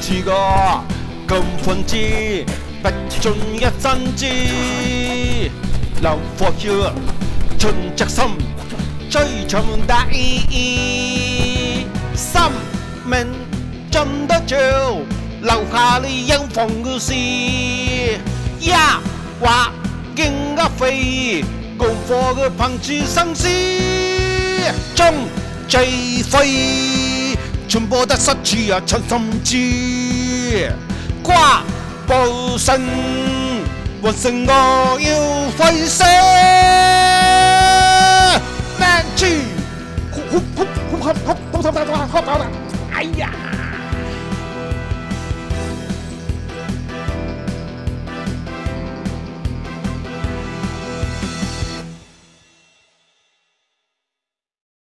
似個咁分子，不盡一真知，流火血，盡着心，追尋大義，生命盡得着，留下你英雄故事，一話勁一飛，共火嘅憑住生死，中最飛，全部得失處啊出心知，掛報信，活成我要揮捨，命住，哎呀！